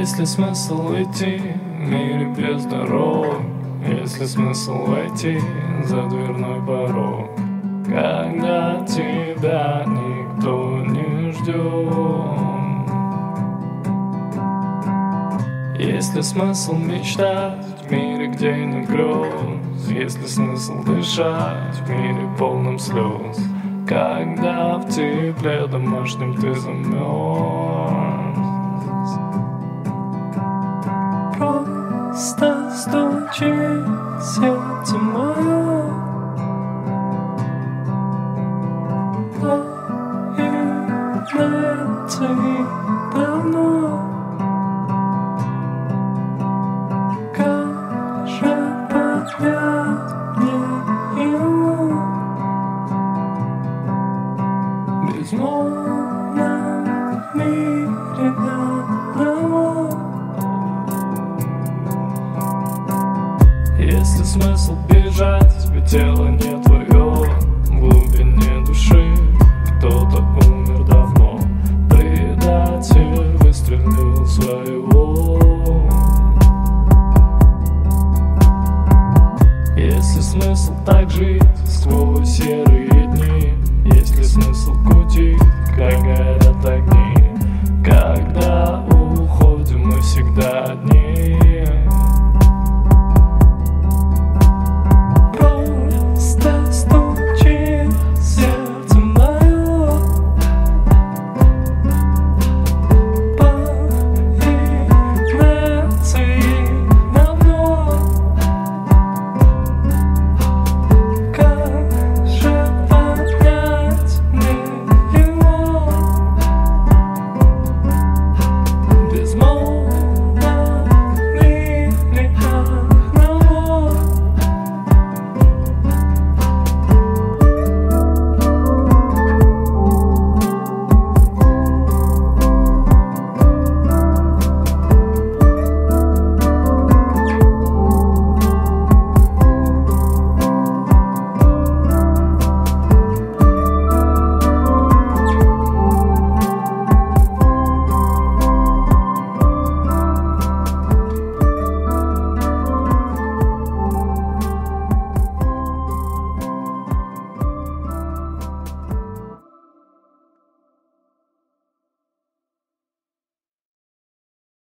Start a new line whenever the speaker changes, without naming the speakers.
Есть ли смысл идти в мире без дорог? Есть ли смысл войти за дверной порог, когда тебя никто не ждет? Есть ли смысл мечтать в мире, где нет грез? Есть ли смысл дышать в мире полном слез, когда в тепле домашнем ты замерз? Просто стучи в сердце мое, появляется и давно. Как же понять мне его в безмолвном мире одного? Есть ли смысл бежать, ведь тело не твое? В глубине души кто-то умер давно. Предатель выстрелил в свое